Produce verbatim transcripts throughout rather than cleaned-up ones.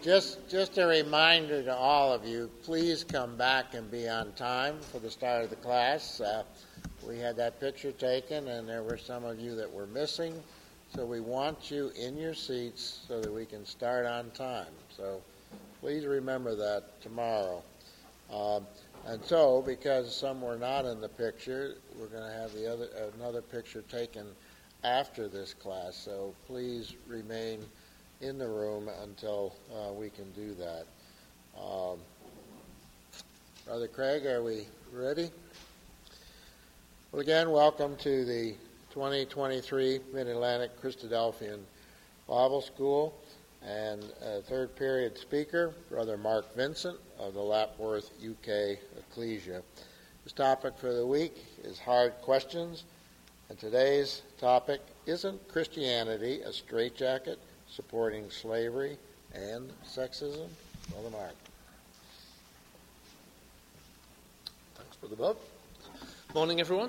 Just just a reminder to all of you, please come back and be on time for the start of the class. Uh, we had that picture taken, and there were some of you that were missing, so we want you in your seats so that we can start on time. So please remember that tomorrow. Um, and so, because some were not in the picture, we're going to have the other another picture taken after this class. So please remain in the room until uh, we can do that. Um, Brother Craig, are we ready? Well, again, welcome to the twenty twenty-three Mid-Atlantic Christadelphian Bible School, and uh, third period speaker, Brother Mark Vincent of the Lapworth U K Ecclesia. His topic for the week is hard questions, and today's topic, isn't Christianity a straitjacket supporting slavery and sexism? Brother Mark. Thanks, Brother Bob. Morning, everyone.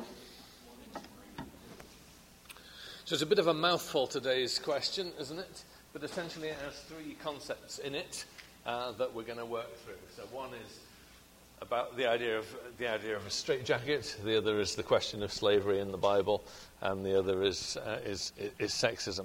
So it's a bit of a mouthful, today's question, isn't it? But essentially it has three concepts in it uh, that we're going to work through. So one is about the idea of the idea of a straitjacket. The other is the question of slavery in the Bible, and the other is uh, is is sexism.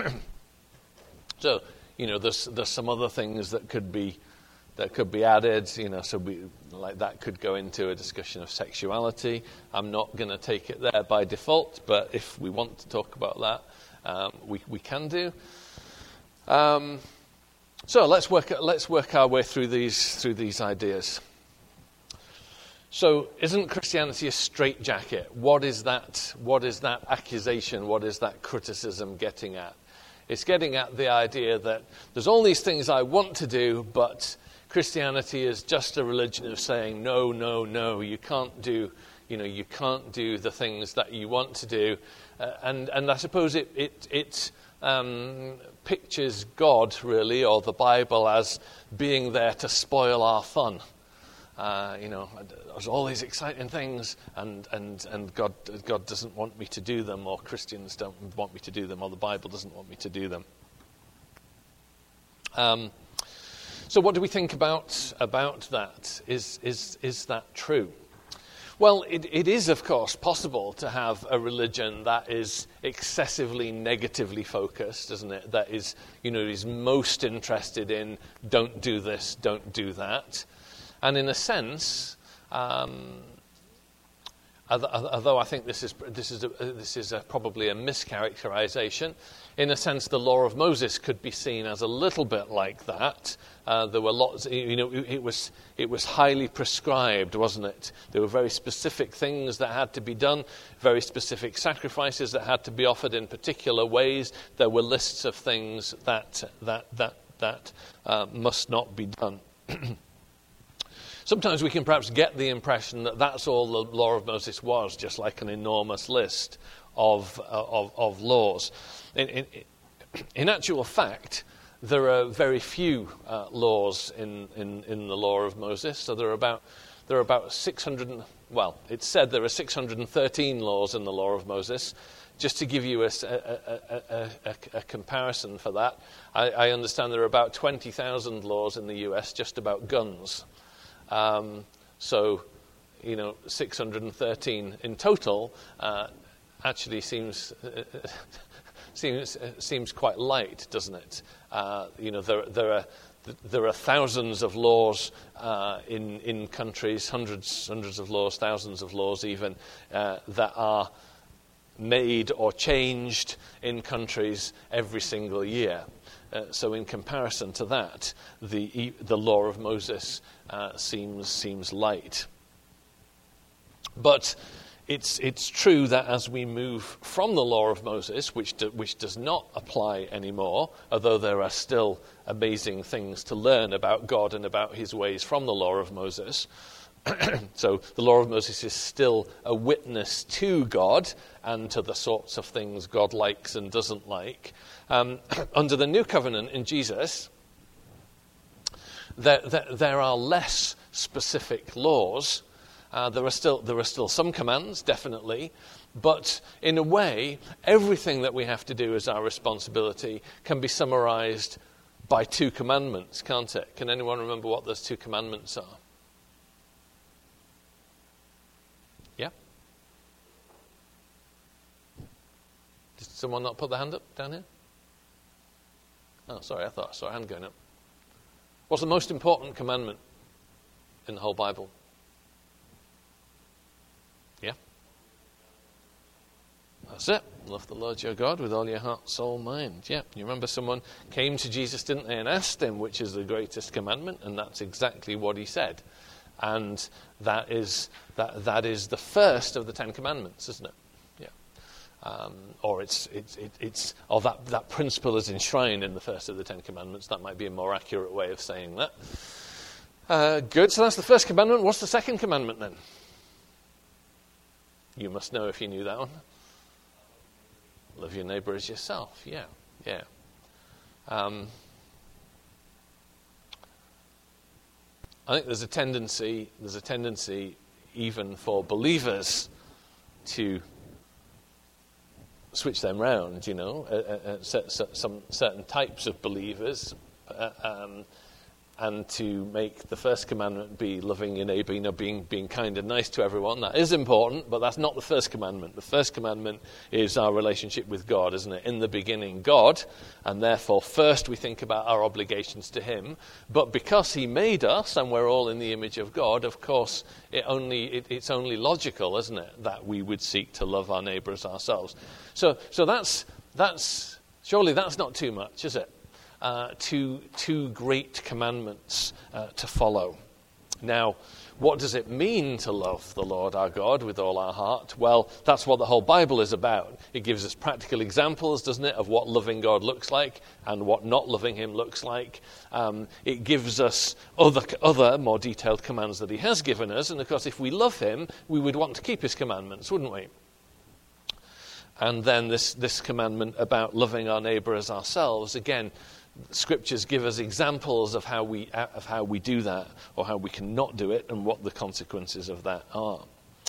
So, you know, there's there's some other things that could be that could be added. You know, so we like that could go into a discussion of sexuality. I'm not going to take it there by default, but if we want to talk about that, um, we we can do. Um, so let's work let's work our way through these through these ideas. So, isn't Christianity a straitjacket? What is that? What is that accusation? What is that criticism getting at? It's getting at the idea that there's all these things I want to do, but Christianity is just a religion of saying no, no, no. You can't do, you know, you can't do the things that you want to do, uh, and and I suppose it it it um, pictures God really, or the Bible, as being there to spoil our fun. Uh, you know, there's all these exciting things, and, and, and God God doesn't want me to do them, or Christians don't want me to do them, or the Bible doesn't want me to do them. Um, so, what do we think about about that? Is is is that true? Well, it, it is, of course, possible to have a religion that is excessively negatively focused, isn't it? That is, you know, is most interested in don't do this, don't do that. And in a sense, um, although I think this is this is a, this is a, probably a mischaracterization, in a sense, the law of Moses could be seen as a little bit like that. Uh, there were lots, you know, it was it was highly prescribed, wasn't it? There were very specific things that had to be done, very specific sacrifices that had to be offered in particular ways. There were lists of things that that that that uh, must not be done. Sometimes we can perhaps get the impression that that's all the law of Moses was, just like an enormous list of uh, of, of laws. In, in, in actual fact, there are very few uh, laws in, in, in the law of Moses. So there are about there are about six hundred. Well, it's said there are six hundred thirteen laws in the law of Moses. Just to give you a, a, a, a, a comparison for that, I, I understand there are about twenty thousand laws in the U S just about guns. Um, so, you know, six hundred thirteen in total uh, actually seems uh, seems uh, seems quite light, doesn't it? Uh, you know, there there are there are thousands of laws uh, in in countries, hundreds hundreds of laws, thousands of laws even uh, that are made or changed in countries every single year. Uh, so in comparison to that, the the law of Moses uh, seems seems light. But it's it's true that as we move from the law of Moses, which do, which does not apply anymore, although there are still amazing things to learn about God and about his ways from the law of Moses. So the law of Moses is still a witness to God and to the sorts of things God likes and doesn't like. Um, under the new covenant in Jesus, there, there, there are less specific laws. Uh, there are still there are still some commands, definitely, but in a way, everything that we have to do as our responsibility can be summarized by two commandments, can't it? Can anyone remember what those two commandments are? Yeah? Did someone not put their hand up down here? Oh, sorry, I thought I saw a hand going up. What's the most important commandment in the whole Bible? Yeah? That's it. Love the Lord your God with all your heart, soul, mind. Yeah. You remember someone came to Jesus, didn't they, and asked him which is the greatest commandment, and that's exactly what he said. And that is that that is the first of the Ten Commandments, isn't it? Yeah. Um, or it's it's it, it's or that that principle is enshrined in the first of the Ten Commandments. That might be a more accurate way of saying that. Uh, good. So that's the first commandment. What's the second commandment then? You must know if you knew that one. Love your neighbour as yourself. Yeah, yeah. Um, I think there's a tendency, there's a tendency even for believers to switch them round, you know, uh, uh, uh, some certain types of believers, uh, um, and to make the first commandment be loving your neighbour, you know, being being kind and nice to everyone. That is important, but that's not the first commandment. The first commandment is our relationship with God, isn't it? In the beginning, God, and therefore first we think about our obligations to him. But because he made us, and we're all in the image of God, of course, it only it, it's only logical, isn't it, that we would seek to love our neighbour as ourselves. So, so that's that's surely that's not too much, is it? Uh, two, two great commandments uh, to follow. Now, what does it mean to love the Lord our God with all our heart? Well, that's what the whole Bible is about. It gives us practical examples, doesn't it, of what loving God looks like and what not loving him looks like. Um, it gives us other, other more detailed commands that he has given us. And of course, if we love him, we would want to keep his commandments, wouldn't we? And then this, this commandment about loving our neighbour as ourselves, again, Scriptures give us examples of how we of how we do that, or how we can not do it, and what the consequences of that are.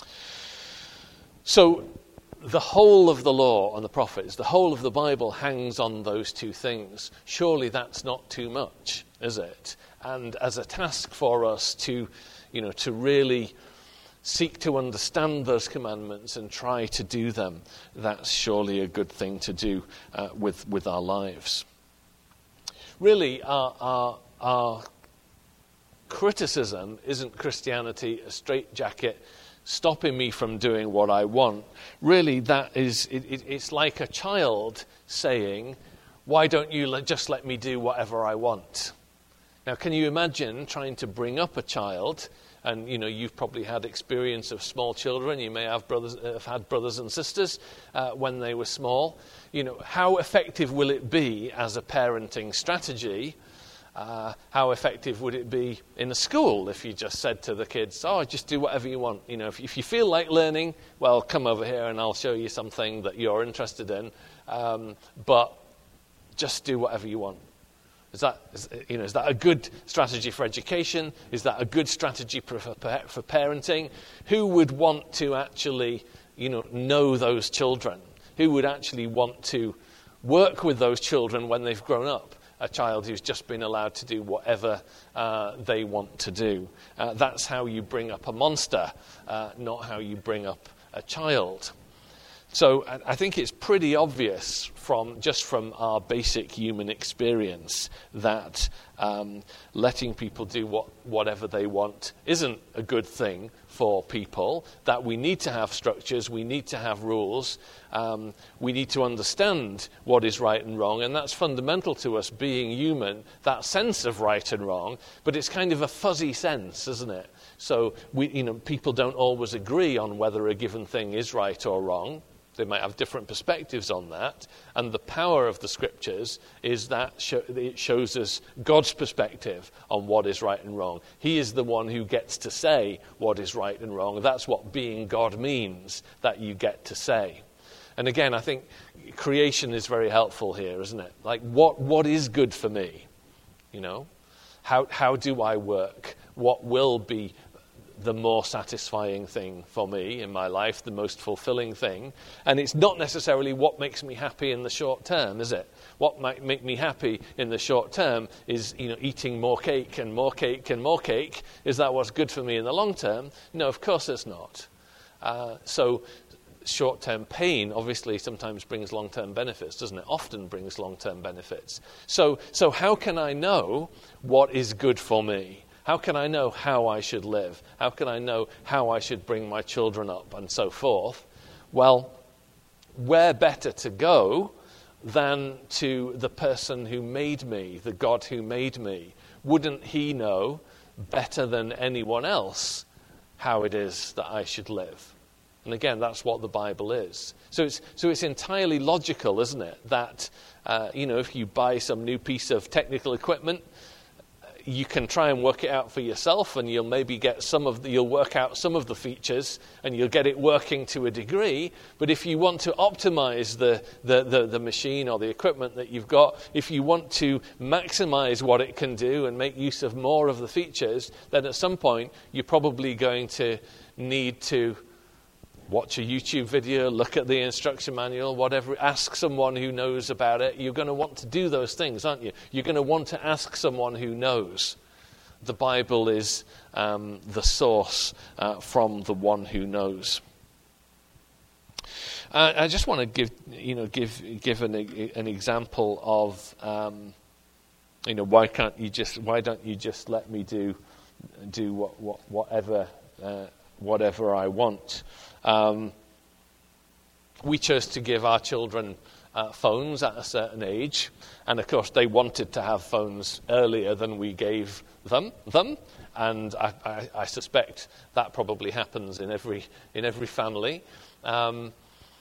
So, the whole of the law and the prophets, the whole of the Bible hangs on those two things. Surely that's not too much, is it? And as a task for us to, you know, to really seek to understand those commandments and try to do them, that's surely a good thing to do uh, with with our lives. Really, our, our, our criticism isn't Christianity a straitjacket stopping me from doing what I want. Really, that is, it, it, it's like a child saying, why don't you let, just let me do whatever I want? Now, can you imagine trying to bring up a child? And, you know, you've probably had experience of small children. You may have brothers, have had brothers and sisters uh, when they were small. You know, how effective will it be as a parenting strategy? Uh, how effective would it be in a school if you just said to the kids, oh, just do whatever you want. You know, if, if you feel like learning, well, come over here and I'll show you something that you're interested in. Um, but just do whatever you want. Is that, is, you know, is that a good strategy for education? Is that a good strategy for, for, for parenting? Who would want to actually, you know, know those children? Who would actually want to work with those children when they've grown up? A child who's just been allowed to do whatever uh, they want to do. Uh, that's how you bring up a monster, uh, not how you bring up a child. So I think it's pretty obvious from just from our basic human experience that um, letting people do what, whatever they want isn't a good thing for people, that we need to have structures, we need to have rules, um, we need to understand what is right and wrong, and that's fundamental to us being human, that sense of right and wrong, but it's kind of a fuzzy sense, isn't it? So we, you know, people don't always agree on whether a given thing is right or wrong. They might have different perspectives on that. And the power of the Scriptures is that show, it shows us God's perspective on what is right and wrong. He is the one who gets to say what is right and wrong. That's what being God means, that you get to say. And again, I think creation is very helpful here, isn't it? Like, what what is good for me? You know? How how do I work? What will be the more satisfying thing for me in my life, the most fulfilling thing. And it's not necessarily what makes me happy in the short term, is it? What might make me happy in the short term is, you know, eating more cake and more cake and more cake. Is that what's good for me in the long term? No, of course it's not. Uh, so short-term pain obviously sometimes brings long-term benefits, doesn't it? Often brings long-term benefits. So, so how can I know what is good for me? How can I know how I should live? How can I know how I should bring my children up and so forth? Well, where better to go than to the person who made me, the God who made me? Wouldn't he know better than anyone else how it is that I should live? And again, that's what the Bible is. So it's so it's entirely logical, isn't it? That uh, you know, if you buy some new piece of technical equipment, you can try and work it out for yourself, and you'll maybe get some of the, you'll work out some of the features, and you'll get it working to a degree. But if you want to optimize the the, the, the machine or the equipment that you've got, if you want to maximize what it can do and make use of more of the features, then at some point you're probably going to need to watch a YouTube video, look at the instruction manual, whatever, ask someone who knows about it. You're going to want to do those things, aren't you? You're going to want to ask someone who knows. The Bible is um, the source uh, from the one who knows. Uh, I just want to give, you know, give give an an example of, um, you know, why can't you just, why don't you just let me do do what, what whatever uh, whatever I want? Um, we chose to give our children uh, phones at a certain age, and of course they wanted to have phones earlier than we gave them them, and I, I, I suspect that probably happens in every in every family. Um,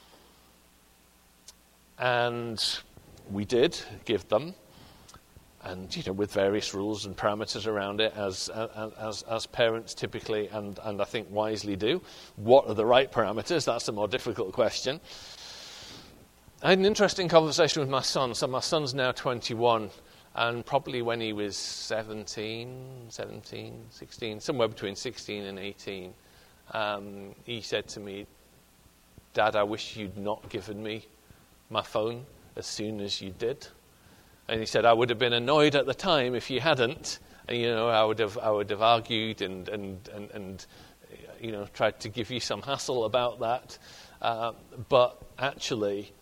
and we did give them, and you know, with various rules and parameters around it, as as as parents typically and and I think wisely do. What are the right parameters? That's a more difficult question. I had an interesting conversation with my son. So my son's now twenty-one, and probably when he was seventeen, seventeen, sixteen, somewhere between sixteen and eighteen, um, he said to me, "Dad, I wish you'd not given me my phone as soon as you did." And he said, I would have been annoyed at the time if you hadn't. And, you know, I would have I would have argued and, and, and, and you know, tried to give you some hassle about that. Uh, but actually,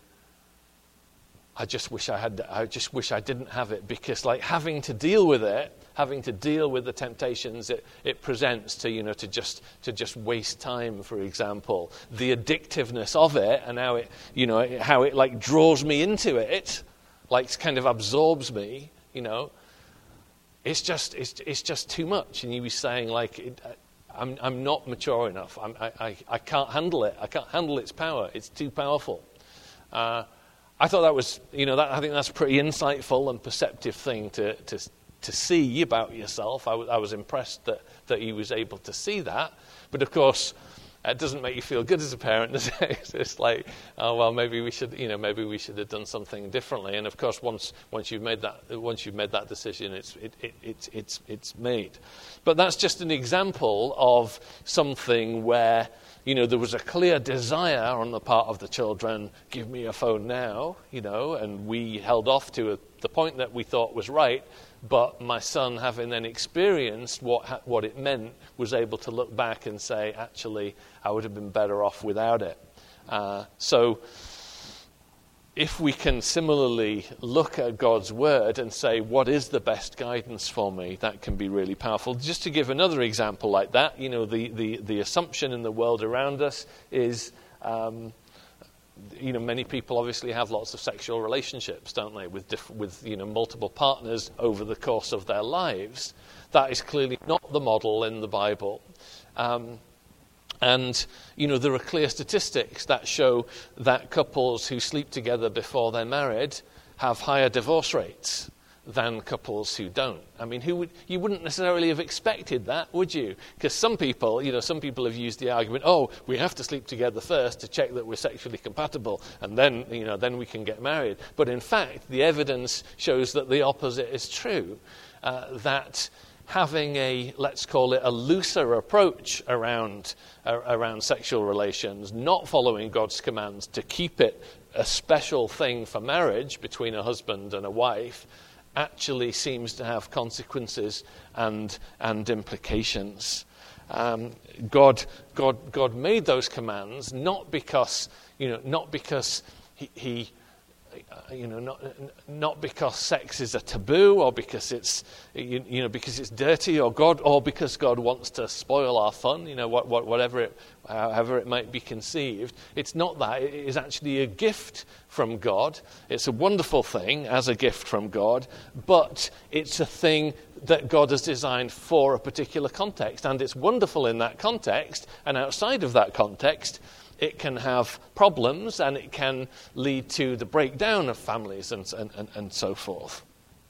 I just wish I had. I just wish I didn't have it, because, like, having to deal with it, having to deal with the temptations it, it presents to, you know, to just to just waste time, for example, the addictiveness of it, and how it, you know, how it like draws me into it. Like kind of absorbs me, you know. It's just it's it's just too much. And he was saying, like, it, I'm I'm not mature enough. I'm, I I I can't handle it. I can't handle its power. It's too powerful. Uh, I thought that was, you know, that I think that's a pretty insightful and perceptive thing to to to see about yourself. I, w- I was impressed that that he was able to see that. But of course, it doesn't make you feel good as a parent, does it? It's just like, oh well, maybe we should, you know, maybe we should have done something differently. And of course, once once you've made that once you've made that decision, it's it, it, it's it's it's made. But that's just an example of something where, you know, there was a clear desire on the part of the children, give me a phone now, you know, and we held off to a, the point that we thought was right. But my son, having then experienced what what it meant, was able to look back and say, actually, I would have been better off without it. Uh, so if we can similarly look at God's word and say, what is the best guidance for me, that can be really powerful. Just to give another example like that, you know, the, the, the assumption in the world around us is... Um, You know, many people obviously have lots of sexual relationships, don't they, with diff- with you know multiple partners over the course of their lives. That is clearly not the model in the Bible. Um, and you know, there are clear statistics that show that couples who sleep together before they're married have higher divorce rates than couples who don't. I mean, who would you wouldn't necessarily have expected that, would you? Because some people, you know, some people have used the argument, oh, we have to sleep together first to check that we're sexually compatible, and then, you know, then we can get married. But in fact, the evidence shows that the opposite is true. Uh, that having a, let's call it a looser approach around, uh, around sexual relations, not following God's commands to keep it a special thing for marriage between a husband and a wife, actually seems to have consequences and, and implications. Um, God, God, God made those commands not because, you know, not because he, he you know, not not because sex is a taboo, or because it's you, you know because it's dirty, or God, or because God wants to spoil our fun. You know, what, what whatever it, however it might be conceived. It's not that. It is actually a gift from God. It's a wonderful thing as a gift from God, but it's a thing that God has designed for a particular context, and it's wonderful in that context. And outside of that context, it can have problems, and it can lead to the breakdown of families and, and, and, and so forth.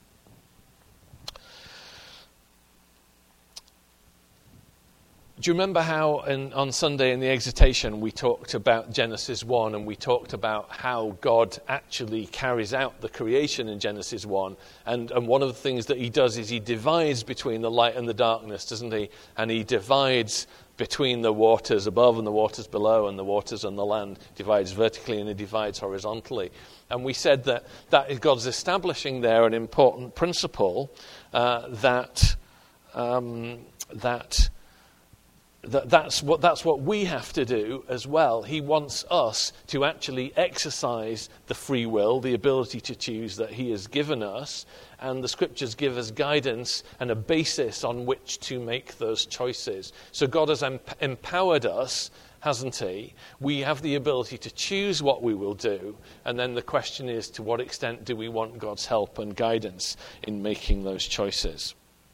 Do you remember how in, on Sunday in the exhortation we talked about Genesis one, and we talked about how God actually carries out the creation in Genesis one, and, and one of the things that he does is he divides between the light and the darkness, doesn't he? And he divides between the waters above and the waters below and the waters on the land, divides vertically and it divides horizontally. And we said that, that God's establishing there an important principle uh, that um, that that that's what that's what we have to do as well. He wants us to actually exercise the free will, the ability to choose that he has given us, and the scriptures give us guidance and a basis on which to make those choices. So God has em- empowered us, hasn't he? We have the ability to choose what we will do, and then the question is, to what extent do we want God's help and guidance in making those choices?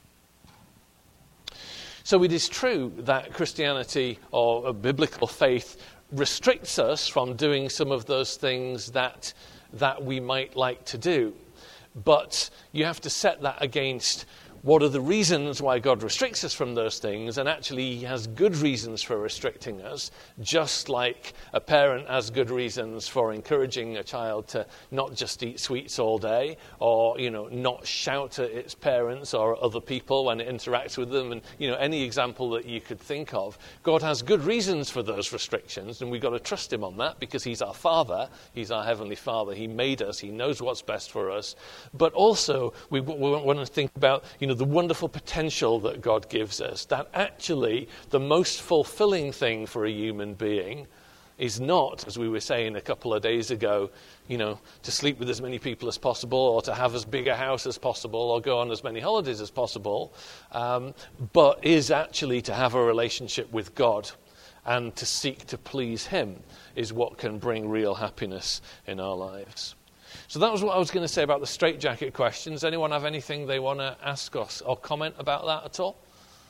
So it is true that Christianity, or a biblical faith, restricts us from doing some of those things that that we might like to do. But you have to set that against what are the reasons why God restricts us from those things, and actually he has good reasons for restricting us, just like a parent has good reasons for encouraging a child to not just eat sweets all day, or, you know, not shout at its parents or other people when it interacts with them, and, you know, any example that you could think of. God has good reasons for those restrictions, and we've got to trust him on that, because he's our Father, he's our Heavenly Father, he made us, he knows what's best for us. But also, we, we want to think about, you know, the wonderful potential that God gives us, that actually the most fulfilling thing for a human being is not, as we were saying a couple of days ago, you know, to sleep with as many people as possible, or to have as big a house as possible, or go on as many holidays as possible, um, but is actually to have a relationship with God and to seek to please him is what can bring real happiness in our lives. So that was what I was going to say about the straitjacket questions. Anyone have anything they want to ask us or comment about that at all?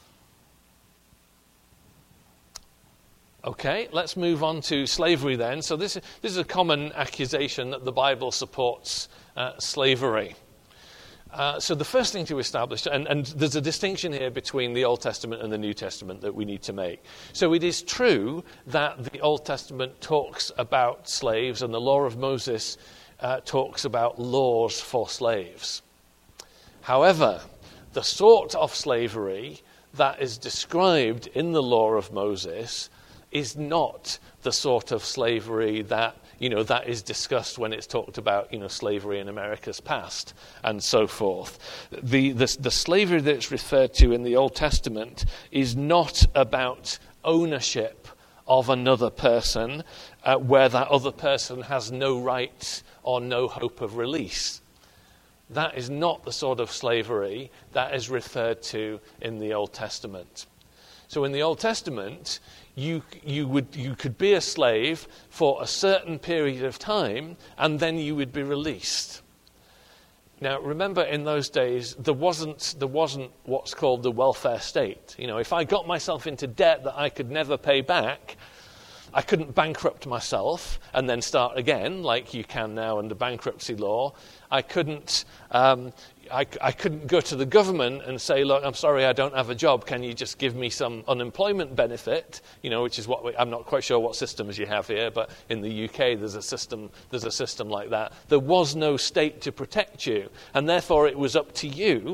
Okay, let's move on to slavery then. So this, this is a common accusation that the Bible supports uh, slavery. Uh, so the first thing to establish, and, and there's a distinction here between the Old Testament and the New Testament that we need to make. So it is true that the Old Testament talks about slaves, and the law of Moses Uh, talks about laws for slaves. However, the sort of slavery that is described in the law of Moses is not the sort of slavery that, you know, that is discussed when it's talked about, you know, slavery in America's past and so forth. The, the, the slavery that's referred to in the Old Testament is not about ownership of another person, uh, where that other person has no rights or no hope of release. That is not the sort of slavery that is referred to in the Old Testament. So in the Old Testament, you you would you could be a slave for a certain period of time, and then you would be released. Now, remember, in those days, there wasn't there wasn't what's called the welfare state. You know, if I got myself into debt that I could never pay back, I couldn't bankrupt myself and then start again, like you can now under bankruptcy law. I couldn't um, I, I couldn't go to the government and say, look, I'm sorry, I don't have a job. Can you just give me some unemployment benefit? You know, which is what we, I'm not quite sure what systems you have here, but in the U K there's a system there's a system like that. There was no state to protect you, and therefore it was up to you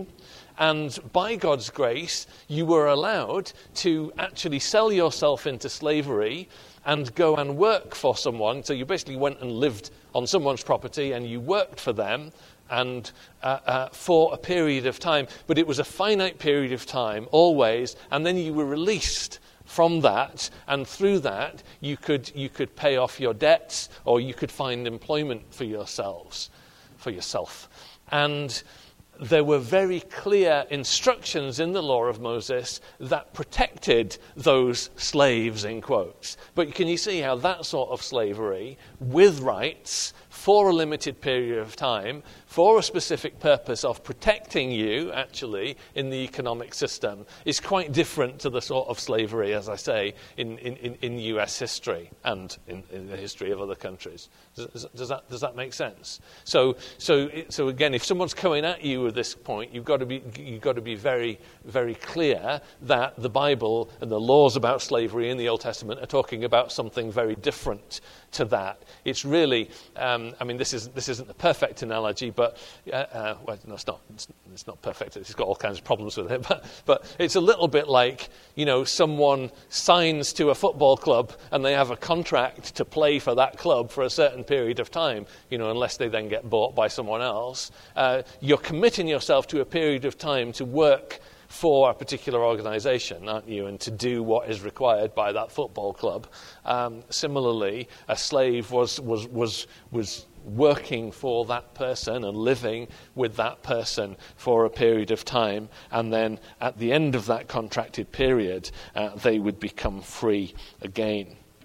And by God's grace, you were allowed to actually sell yourself into slavery and go and work for someone. So you basically went and lived on someone's property and you worked for them and uh, uh, for a period of time. But it was a finite period of time, always, and then you were released from that, and through that you could you could pay off your debts, or you could find employment for yourselves, for yourself. And there were very clear instructions in the law of Moses that protected those slaves, in quotes. But can you see how that sort of slavery, with rights, for a limited period of time, for a specific purpose of protecting you, actually, in the economic system, is quite different to the sort of slavery, as I say, in, in, in U S history and in, in the history of other countries. Does, does that does that make sense? So so so again, if someone's coming at you at this point, you've got to be you've got to be very very clear that the Bible and the laws about slavery in the Old Testament are talking about something very different to that. It's really, um, I mean, this is this isn't a perfect analogy, but uh, uh, well, no, it's not. It's, it's not perfect. It's got all kinds of problems with it, but but it's a little bit like, you know, someone signs to a football club and they have a contract to play for that club for a certain period of time, you know, unless they then get bought by someone else. Uh, you're committing yourself to a period of time to work for a particular organisation, aren't you, and to do what is required by that football club. Um, similarly, a slave was was was was working for that person and living with that person for a period of time, and then at the end of that contracted period, uh, they would become free again.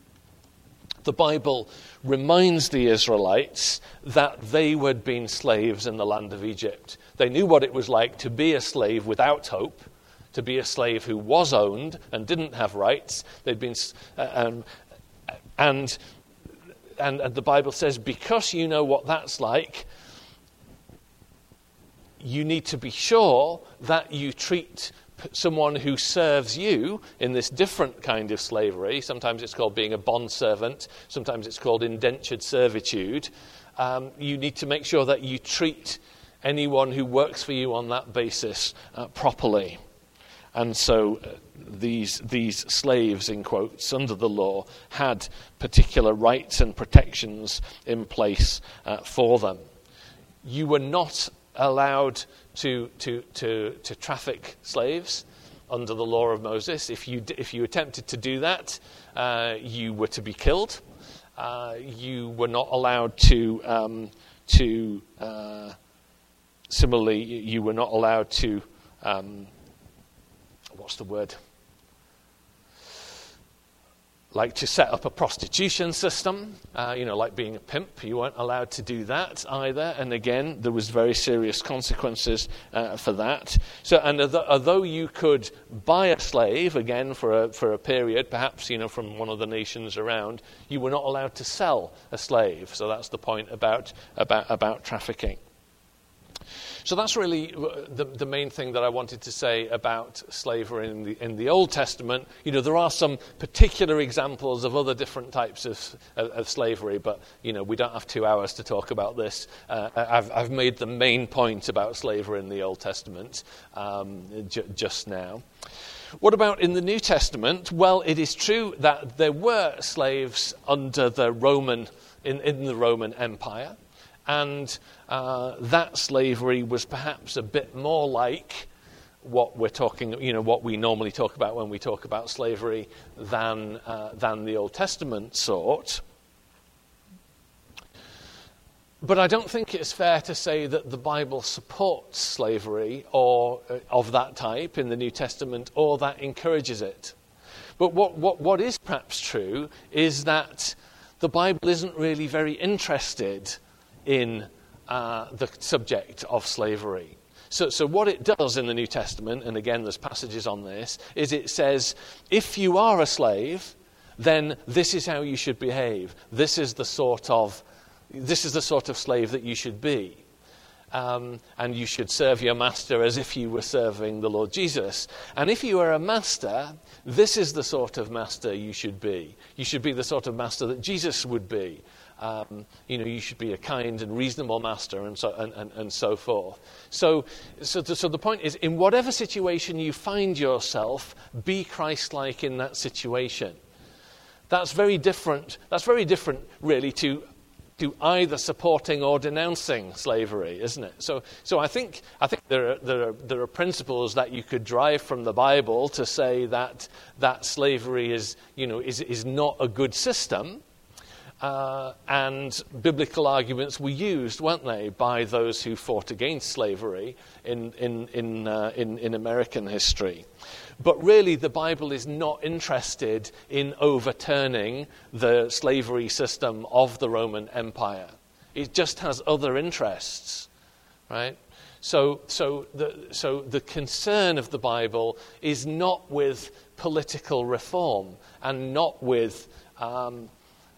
The Bible reminds the Israelites that they had been slaves in the land of Egypt. They knew what it was like to be a slave without hope, to be a slave who was owned and didn't have rights. They'd been, uh, um, and, and and the Bible says, because you know what that's like, you need to be sure that you treat someone who serves you in this different kind of slavery. Sometimes it's called being a bond servant. Sometimes it's called indentured servitude. Um, you need to make sure that you treat anyone who works for you on that basis uh, properly. And so uh, these these slaves, in quotes, under the law, had particular rights and protections in place uh, for them. You were not allowed to to to to traffic slaves under the law of Moses. If you if you attempted to do that, uh, you were to be killed. Uh, you were not allowed to um, to uh, similarly you were not allowed to um, what's the word? Like to set up a prostitution system, uh, you know, like being a pimp. You weren't allowed to do that either. And again, there was very serious consequences uh, for that. So, and although you could buy a slave, again, for a, for a period, perhaps, you know, from one of the nations around, you were not allowed to sell a slave. So that's the point about about, about trafficking. So that's really the, the main thing that I wanted to say about slavery in the, in the Old Testament. You know, there are some particular examples of other different types of, of, of slavery, but, you know, we don't have two hours to talk about this. Uh, I've, I've made the main point about slavery in the Old Testament um, j- just now. What about in the New Testament? Well, it is true that there were slaves under the Roman, in, in the Roman Empire. And uh, that slavery was perhaps a bit more like what we're talking, you know, what we normally talk about when we talk about slavery than uh, than the Old Testament sort. But I don't think it's fair to say that the Bible supports slavery or uh, of that type in the New Testament, or that encourages it. But what what what is perhaps true is that the Bible isn't really very interested in uh, the subject of slavery. So, so what it does in the New Testament, and again there's passages on this, is it says, if you are a slave, then this is how you should behave. This is the sort of, this is the sort of slave that you should be. Um, and you should serve your master as if you were serving the Lord Jesus. And if you are a master, this is the sort of master you should be. You should be the sort of master that Jesus would be. Um, you know, you should be a kind and reasonable master, and so and, and, and so forth. So, so, the, so the point is, in whatever situation you find yourself, be Christ-like in that situation. That's very different. That's very different, really, to to either supporting or denouncing slavery, isn't it? So, so I think I think there are, there are there are principles that you could derive from the Bible to say that that slavery is you know is is not a good system. Uh, and biblical arguments were used, weren't they, by those who fought against slavery in in in, uh, in in American history. But really, the Bible is not interested in overturning the slavery system of the Roman Empire. It just has other interests, right? So, so the so the concern of the Bible is not with political reform and not with Um,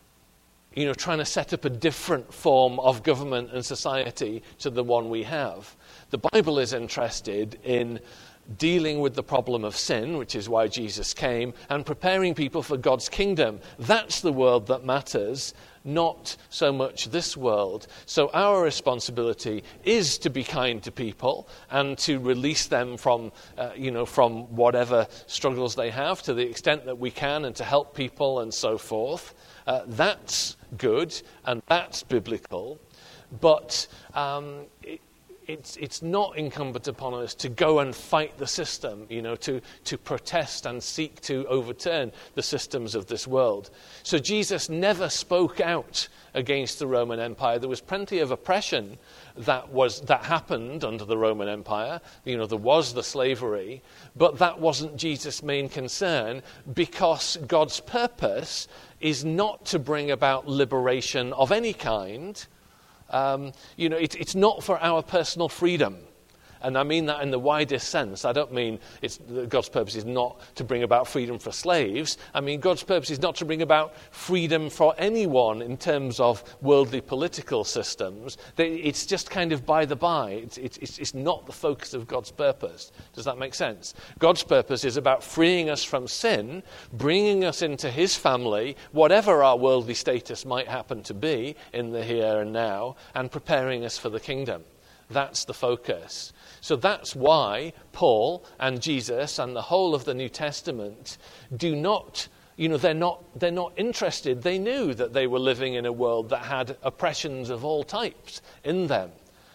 you know, trying to set up a different form of government and society to the one we have. The Bible is interested in dealing with the problem of sin, which is why Jesus came, and preparing people for God's kingdom. That's the world that matters, not so much this world. So our responsibility is to be kind to people and to release them from, uh, you know, from whatever struggles they have to the extent that we can, and to help people and so forth. Uh, that's good and that's biblical, but um, it, it's it's not incumbent upon us to go and fight the system, you know, to to protest and seek to overturn the systems of this world. So Jesus never spoke out against the Roman Empire. There was plenty of oppression that was that happened under the Roman Empire. You know, there was the slavery, but that wasn't Jesus' main concern, because God's purpose is not to bring about liberation of any kind. Um, you know, it, it's not for our personal freedom. And I mean that in the widest sense. I don't mean it's, God's purpose is not to bring about freedom for slaves. I mean, God's purpose is not to bring about freedom for anyone in terms of worldly political systems. It's just kind of by the by. It's, it's, it's not the focus of God's purpose. Does that make sense? God's purpose is about freeing us from sin, bringing us into his family, whatever our worldly status might happen to be in the here and now, and preparing us for the kingdom. That's the focus. So that's why Paul and Jesus and the whole of the New Testament do not, you know, they're not they're not interested. They knew that they were living in a world that had oppressions of all types in them.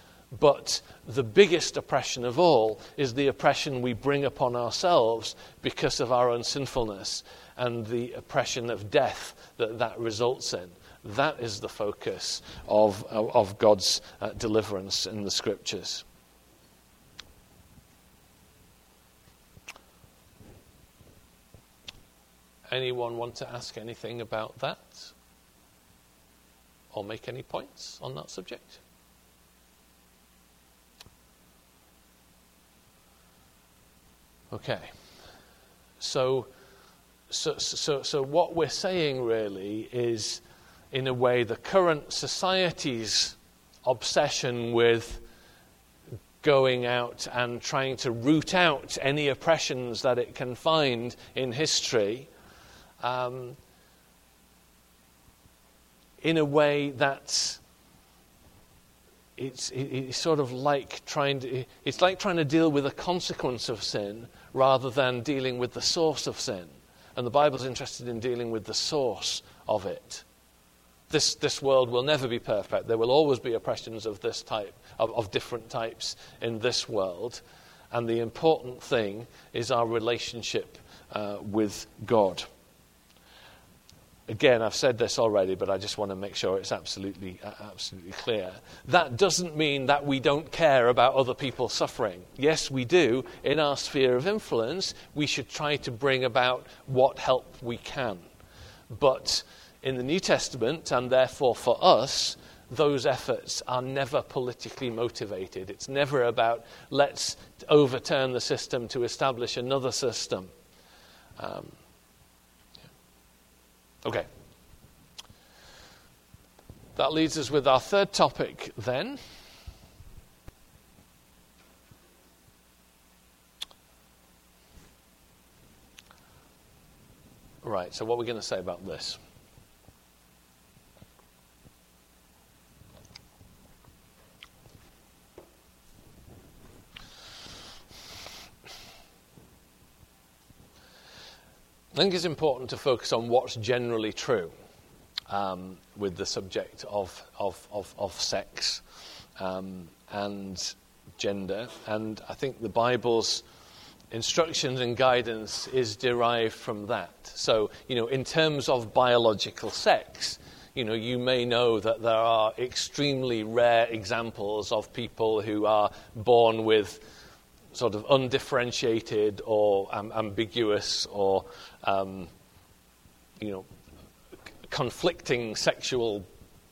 But the biggest oppression of all is the oppression we bring upon ourselves because of our own sinfulness, and the oppression of death that that results in. That is the focus of, of God's uh, deliverance in the Scriptures. Anyone want to ask anything about that? Or make any points on that subject? Okay. So, so, so, so what we're saying really is, in a way, the current society's obsession with going out and trying to root out any oppressions that it can find in history, um, in a way that's it's, it's sort of like trying to it's like trying to deal with a consequence of sin rather than dealing with the source of sin. And the Bible's interested in dealing with the source of it. This this world will never be perfect. There will always be oppressions of this type, of, of different types in this world. And the important thing is our relationship uh, with God. Again, I've said this already, but I just want to make sure it's absolutely, uh, absolutely clear. That doesn't mean that we don't care about other people suffering. Yes, we do. In our sphere of influence, we should try to bring about what help we can. But in the New Testament, and therefore for us, those efforts are never politically motivated. It's never about, let's overturn the system to establish another system. Um, yeah. Okay. That leaves us with our third topic then. Right, so what are we going to say about this? I think it's important to focus on what's generally true um, with the subject of of of, of sex um, and gender, and I think the Bible's instructions and guidance is derived from that. So, you know, in terms of biological sex, you know, you may know that there are extremely rare examples of people who are born with sort of undifferentiated or um, ambiguous or, um, you know, c- conflicting sexual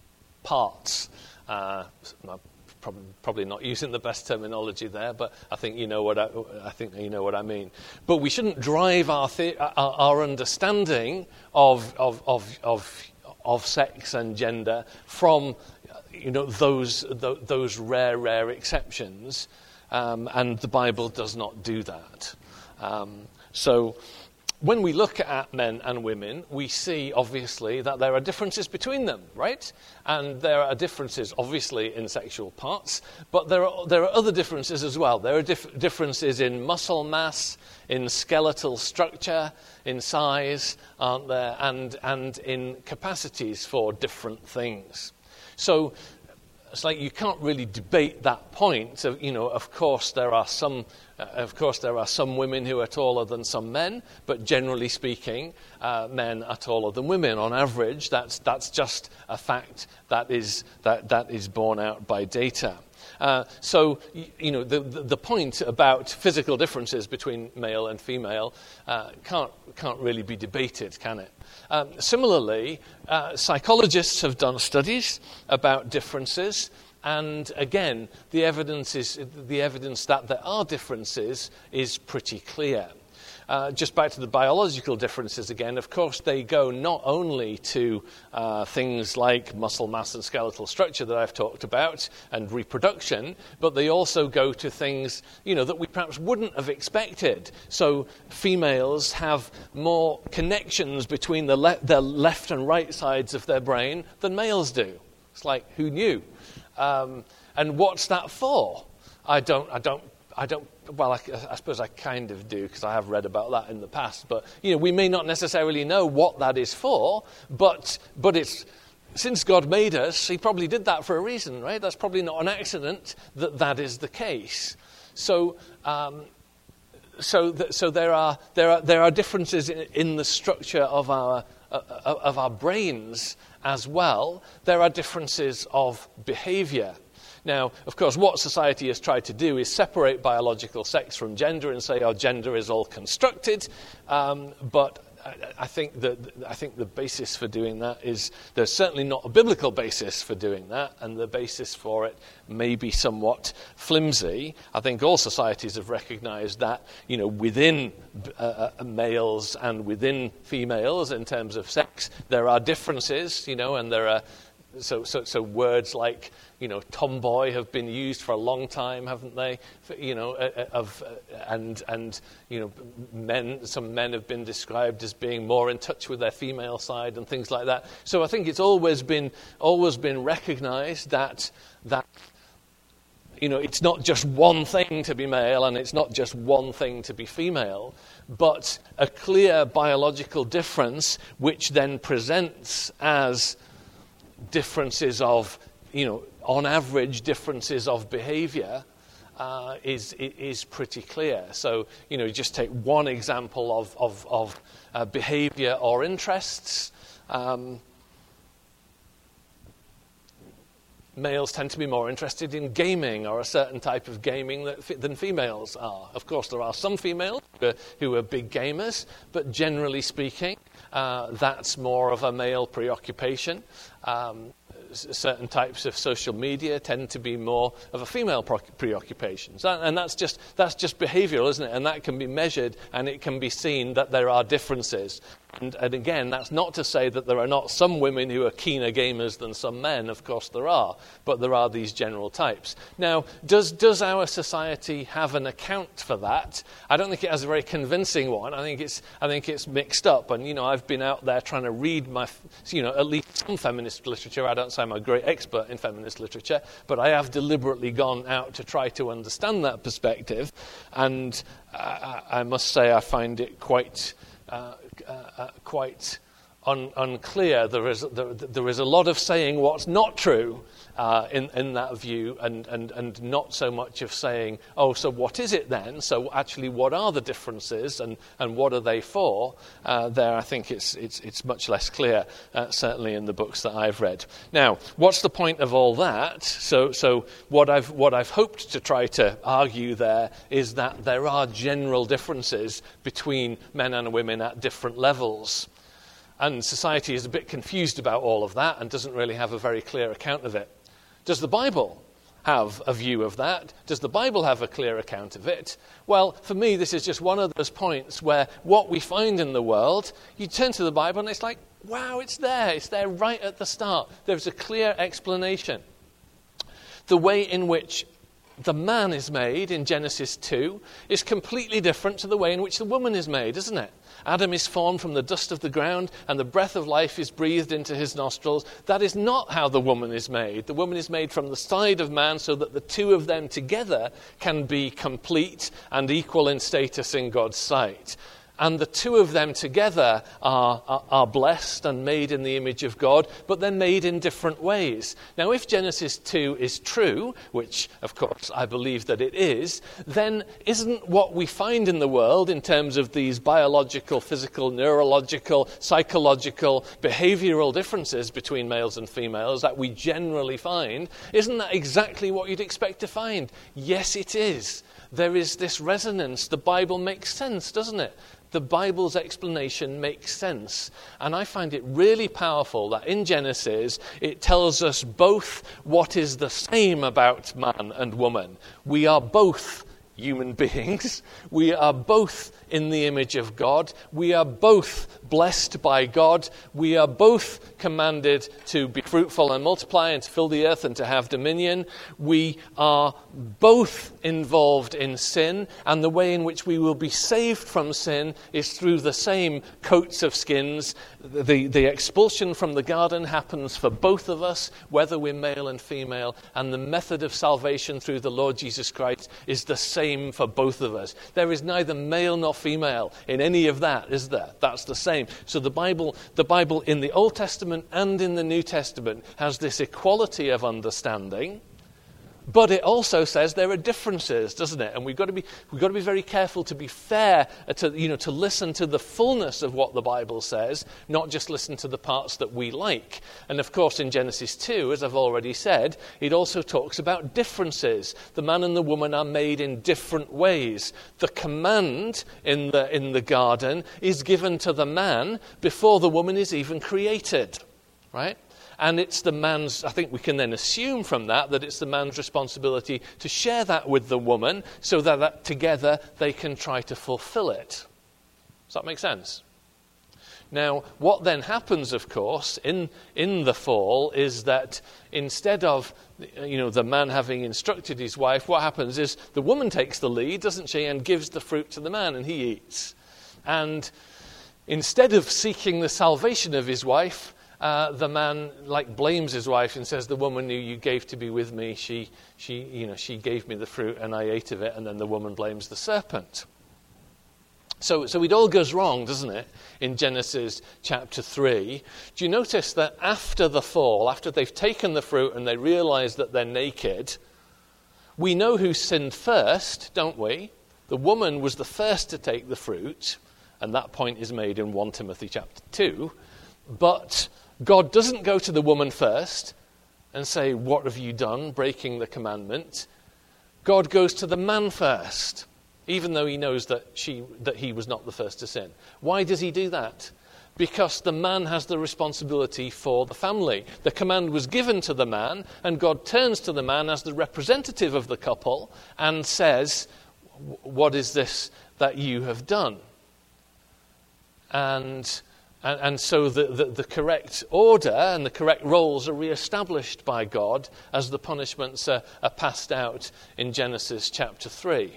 parts. Uh, Probably, probably not using the best terminology there, but I think you know what I, I think you know what I mean. But we shouldn't drive our the, our, our understanding of of of of of sex and gender from you know those those rare rare exceptions, um, and the Bible does not do that. Um, so. When we look at men and women, we see, obviously, that there are differences between them, right? And there are differences, obviously, in sexual parts, but there are there are other differences as well. There are dif- differences in muscle mass, in skeletal structure, in size, aren't there? And, and in capacities for different things. So it's like you can't really debate that point. Of, you know, of course, there are some... Uh, of course, there are some women who are taller than some men, but generally speaking, uh, men are taller than women. On average, that's that's just a fact that is that that is borne out by data. Uh, so, you, you know, the, the the point about physical differences between male and female uh, can't can't really be debated, can it? Um, similarly, uh, psychologists have done studies about differences. And again, the evidence is the evidence that there are differences is pretty clear. Uh, just back to the biological differences again, of course, they go not only to uh, things like muscle mass and skeletal structure that I've talked about and reproduction, but they also go to things, you know, that we perhaps wouldn't have expected. So females have more connections between the, le- the left and right sides of their brain than males do. It's like, who knew? Um, and what's that for? I don't, I don't, I don't, well, I, I suppose I kind of do because I have read about that in the past. But, you know, we may not necessarily know what that is for, but, but it's, since God made us, he probably did that for a reason, right? That's probably not an accident that that is the case. So, um, so, th- so there are, there are, there are differences in, in the structure of our, uh, of our brains as well. There are differences of behavior. Now, of course, what society has tried to do is separate biological sex from gender and say, oh, gender is all constructed. Um, but I, I think that I think the basis for doing that is there's certainly not a biblical basis for doing that, and the basis for it may be somewhat flimsy. I think all societies have recognized that, you know, within uh, males and within females in terms of sex, there are differences, you know, and there are so so so words like, you know, tomboy have been used for a long time, haven't they? For, you know, uh, of uh, and and you know, men. Some men have been described as being more in touch with their female side and things like that. So I think it's always been always been recognised that that you know, it's not just one thing to be male and it's not just one thing to be female, but a clear biological difference, which then presents as differences of, you know, on average, differences of behavior uh, is is pretty clear. So, you know, just take one example of of, of uh, behavior or interests. Um, males tend to be more interested in gaming or a certain type of gaming that, than females are. Of course, there are some females who are, who are big gamers, but generally speaking, uh, that's more of a male preoccupation. Um, certain types of social media tend to be more of a female pro- preoccupation. So, and that's just that's just behavioral, isn't it? And that can be measured and it can be seen that there are differences. And, and again, that's not to say that there are not some women who are keener gamers than some men. Of course there are. But there are these general types. Now, does does our society have an account for that? I don't think it has a very convincing one. I think it's I think it's mixed up. And, you know, I've been out there trying to read my, you know, at least some feminist literature. I don't say I'm a great expert in feminist literature, but I have deliberately gone out to try to understand that perspective. And I, I must say I find it quite... Uh, uh, uh, quite un- unclear. There is there, there is a lot of saying what's not true uh, in in that view, and, and and not so much of saying, oh, so what is it then? So actually, what are the differences, and, and what are they for? Uh, there, I think it's it's it's much less clear, uh, certainly in the books that I've read. Now, what's the point of all that? So so what I've what I've hoped to try to argue there is that there are general differences between men and women at different levels. And society is a bit confused about all of that and doesn't really have a very clear account of it. Does the Bible have a view of that? Does the Bible have a clear account of it? Well, for me, this is just one of those points where what we find in the world, you turn to the Bible and it's like, wow, it's there. It's there right at the start. There's a clear explanation. The way in which the man is made in Genesis two is completely different to the way in which the woman is made, isn't it? Adam is formed from the dust of the ground, and the breath of life is breathed into his nostrils. That is not how the woman is made. The woman is made from the side of man so that the two of them together can be complete and equal in status in God's sight. And the two of them together are, are, are blessed and made in the image of God, but they're made in different ways. Now, if Genesis two is true, which, of course, I believe that it is, then isn't what we find in the world in terms of these biological, physical, neurological, psychological, behavioral differences between males and females that we generally find, isn't that exactly what you'd expect to find? Yes, it is. There is this resonance. The Bible makes sense, doesn't it? The Bible's explanation makes sense. And I find it really powerful that in Genesis, it tells us both what is the same about man and woman. We are both human beings. We are both in the image of God. We are both blessed by God. We are both commanded to be fruitful and multiply and to fill the earth and to have dominion. We are both involved in sin, and the way in which we will be saved from sin is through the same coats of skins. The, the expulsion from the garden happens for both of us, whether we're male and female, and the method of salvation through the Lord Jesus Christ is the same for both of us. There is neither male nor female in any of that, is there? That's the same. So the Bible, the Bible in the Old Testament and in the New Testament has this equality of understanding. But it also says there are differences, doesn't it? And we've got to be we've got to be very careful to be fair, to you know, to listen to the fullness of what the Bible says, not just listen to the parts that we like. And of course, in Genesis two, as I've already said, it also talks about differences. The man and the woman are made in different ways. The command in the in the garden is given to the man before the woman is even created, right? And it's the man's, I think we can then assume from that, that it's the man's responsibility to share that with the woman so that, that together they can try to fulfill it. Does that make sense? Now, what then happens, of course, in, in the fall is that instead of, you know, the man having instructed his wife, what happens is the woman takes the lead, doesn't she, and gives the fruit to the man and he eats. And instead of seeking the salvation of his wife, Uh, the man like blames his wife and says, the woman who you gave to be with me, she, she, you know, she gave me the fruit and I ate of it. And then the woman blames the serpent. So, so it all goes wrong, doesn't it? In Genesis chapter three. Do you notice that after the fall, after they've taken the fruit and they realize that they're naked, we know who sinned first, don't we? The woman was the first to take the fruit. And that point is made in First Timothy chapter two. But God doesn't go to the woman first and say, what have you done, breaking the commandment? God goes to the man first, even though he knows that she that he was not the first to sin. Why does he do that? Because the man has the responsibility for the family. The command was given to the man, and God turns to the man as the representative of the couple and says, what is this that you have done? And... And, and so the, the, the correct order and the correct roles are reestablished by God as the punishments are, are passed out in Genesis chapter three.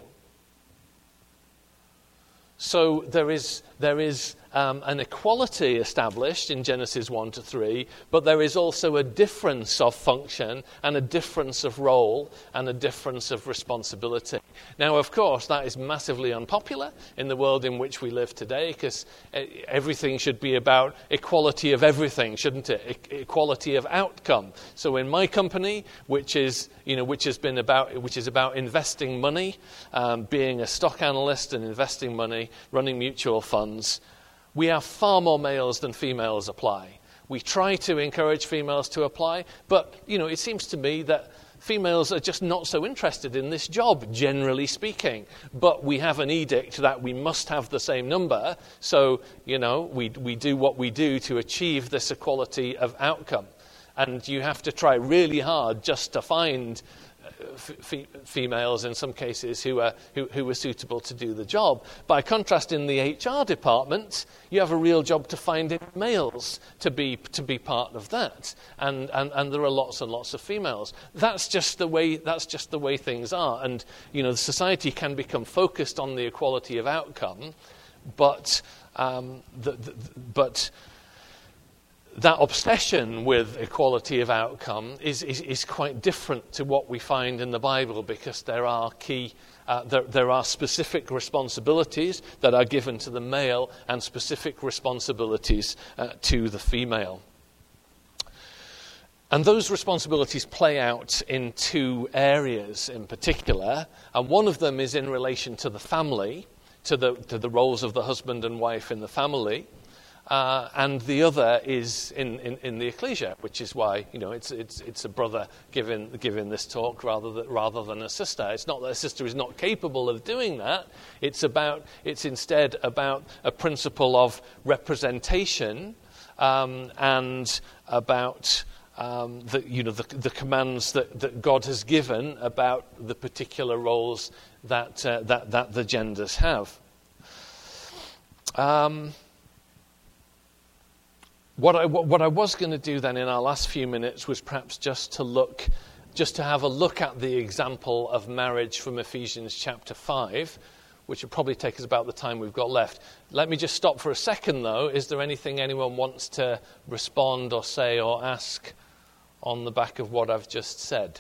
So there is there is um, an equality established in Genesis one to three, but there is also a difference of function and a difference of role and a difference of responsibility. Now, of course, that is massively unpopular in the world in which we live today, because everything should be about equality of everything, shouldn't it? E- equality of outcome. So in my company, which is, you know, which has been about, which is about investing money, um, being a stock analyst and investing money, running mutual funds, we have far more males than females apply. We try to encourage females to apply, but, you know, it seems to me that females are just not so interested in this job, generally speaking. But we have an edict that we must have the same number, so, you know, we we do what we do to achieve this equality of outcome. And you have to try really hard just to find F- females in some cases who are who, who are suitable to do the job. By contrast, in the H R department, you have a real job to find males to be to be part of that, and, and and there are lots and lots of females. That's just the way that's just the way things are, and you know, the society can become focused on the equality of outcome, but um, the, the, but. That obsession with equality of outcome is, is, is quite different to what we find in the Bible, because there are key, uh, there, there are specific responsibilities that are given to the male and specific responsibilities uh, to the female. And those responsibilities play out in two areas in particular, and one of them is in relation to the family, to the to the roles of the husband and wife in the family. Uh, and the other is in, in, in the ecclesia, which is why, you know, it's it's it's a brother giving giving this talk rather than rather than a sister. It's not that a sister is not capable of doing that. It's about it's instead about a principle of representation um, and about um, the you know the, the commands that, that God has given about the particular roles that uh, that that the genders have. Um, What I, what I was going to do then in our last few minutes was perhaps just to look, just to have a look at the example of marriage from Ephesians chapter five, which will probably take us about the time we've got left. Let me just stop for a second, though. Is there anything anyone wants to respond or say or ask on the back of what I've just said?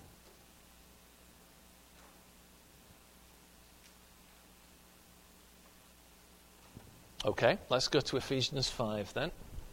Okay, let's go to Ephesians five then.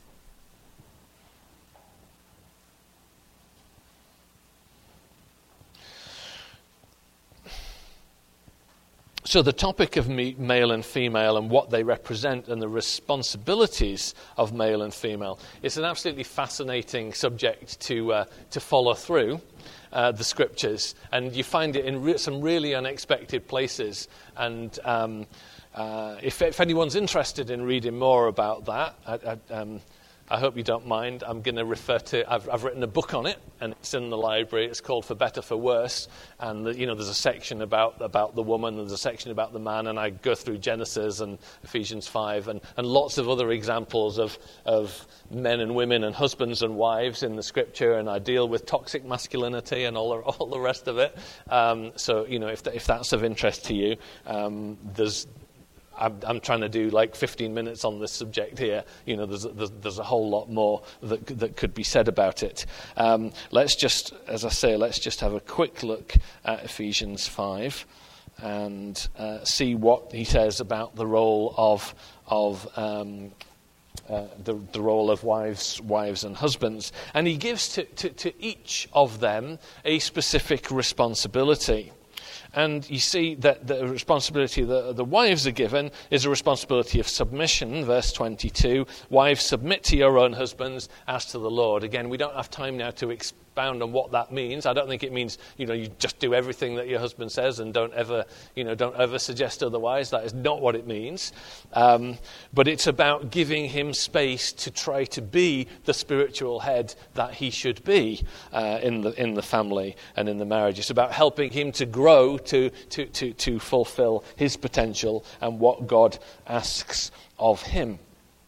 So the topic of male and female and what they represent and the responsibilities of male and female, it's an absolutely fascinating subject to uh, to follow through uh, the scriptures, and you find it in re- some really unexpected places. And um, uh, if, if anyone's interested in reading more about that, I, I, um, I hope you don't mind. I'm going to refer to, I've, I've written a book on it, and it's in the library. It's called For Better, For Worse. And, the, you know, there's a section about, about the woman, there's a section about the man, and I go through Genesis and Ephesians five, and, and lots of other examples of, of men and women and husbands and wives in the scripture, and I deal with toxic masculinity and all the, all the rest of it. Um, so, you know, if, if that's of interest to you, um, there's... I'm, I'm trying to do like fifteen minutes on this subject here. You know, there's, there's, there's a whole lot more that, that could be said about it. Um, let's just, as I say, let's just have a quick look at Ephesians five and uh, see what he says about the role of of um, uh, the, the role of wives, wives and husbands, and he gives to, to, to each of them a specific responsibility. And you see that the responsibility that the wives are given is a responsibility of submission, verse twenty-two. Wives, submit to your own husbands as to the Lord. Again, we don't have time now to expound on what that means. I don't think it means, you know, you just do everything that your husband says and don't ever, you know, don't ever suggest otherwise. That is not what it means. Um, but it's about giving him space to try to be the spiritual head that he should be uh, in the in the family and in the marriage. It's about helping him to grow To, to, to, to fulfill his potential and what God asks of him.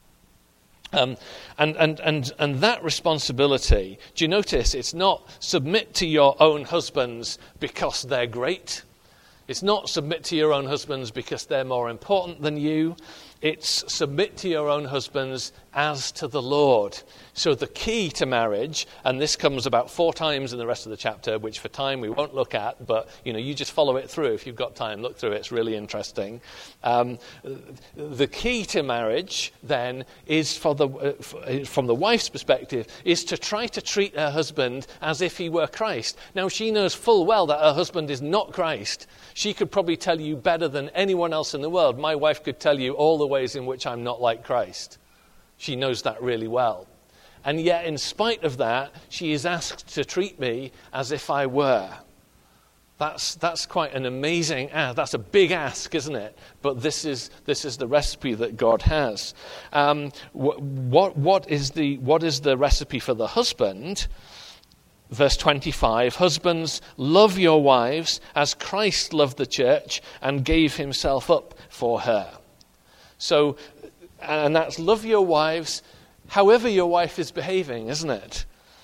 Um, and, and, and, and that responsibility, do you notice, it's not submit to your own husbands because they're great. It's not submit to your own husbands because they're more important than you. It's submit to your own husbands as to the Lord. So the key to marriage, and this comes about four times in the rest of the chapter, which for time we won't look at, but you know, you just follow it through. If you've got time, look through it. It's really interesting. Um, the key to marriage then is, for the uh, from the wife's perspective, is to try to treat her husband as if he were Christ. Now, she knows full well that her husband is not Christ. She could probably tell you better than anyone else in the world. My wife could tell you all the ways in which I'm not like Christ. She knows that really well. And yet, in spite of that, she is asked to treat me as if I were. That's that's quite an amazing ask. That's a big ask, isn't it? But this is this is the recipe that God has. Um, wh- what what is the what is the recipe for the husband? Verse twenty-five, husbands, love your wives as Christ loved the church and gave himself up for her. So, and that's love your wives however your wife is behaving, isn't it?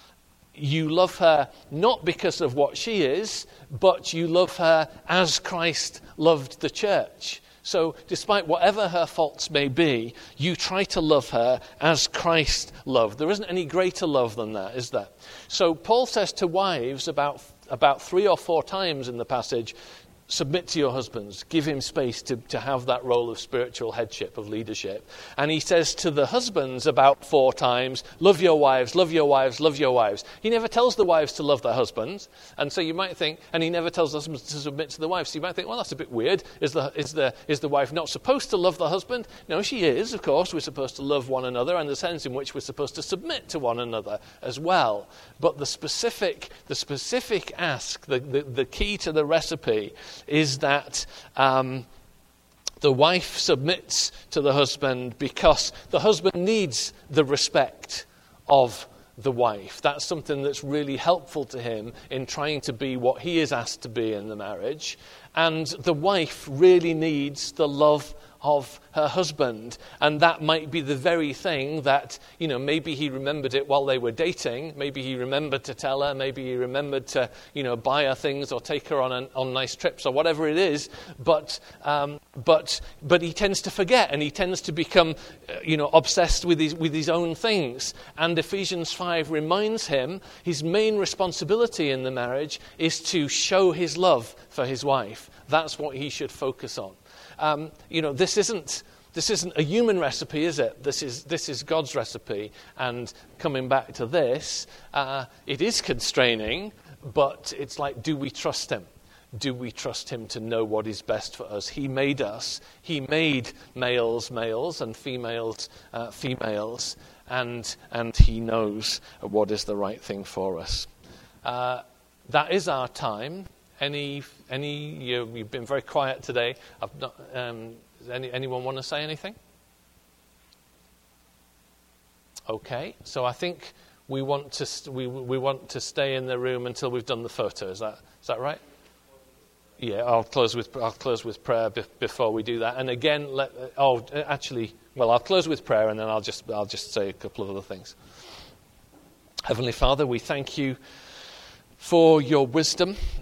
You love her not because of what she is, but you love her as Christ loved the church. So despite whatever her faults may be, you try to love her as Christ loved. There isn't any greater love than that, is there? So Paul says to wives about, about three or four times in the passage, submit to your husbands, give him space to, to have that role of spiritual headship, of leadership. And he says to the husbands about four times, love your wives, love your wives, love your wives. He never tells the wives to love their husbands. And so you might think, and he never tells the husbands to submit to the wives. So you might think, well, that's a bit weird. Is the, is the, is the wife not supposed to love the husband? No, she is, of course. We're supposed to love one another, and the sense in which we're supposed to submit to one another as well. But the specific, the specific ask, the, the, the key to the recipe is that um, the wife submits to the husband because the husband needs the respect of the wife. That's something that's really helpful to him in trying to be what he is asked to be in the marriage. And the wife really needs the love of her husband, and that might be the very thing that, you know, maybe he remembered it while they were dating, maybe he remembered to tell her, maybe he remembered to, you know, buy her things or take her on an, on nice trips or whatever it is, but um, but but he tends to forget, and he tends to become, uh, you know, obsessed with his with his own things. And Ephesians five reminds him his main responsibility in the marriage is to show his love for his wife. That's what he should focus on. Um, you know, this isn't this isn't a human recipe, is it? This is this is God's recipe. And coming back to this, uh, it is constraining, but it's like, do we trust him? Do we trust him to know what is best for us? He made us. He made males males and females uh, females, and and he knows what is the right thing for us. Uh, that is our time. Any, any, you, you've been very quiet today. I've not, um, does any, anyone want to say anything? Okay, so I think we want to st- we we want to stay in the room until we've done the photo. Is that is that right? Yeah, I'll close with I'll close with prayer be- before we do that. And again, let, oh, actually, well, I'll close with prayer, and then I'll just I'll just say a couple of other things. Heavenly Father, we thank you for your wisdom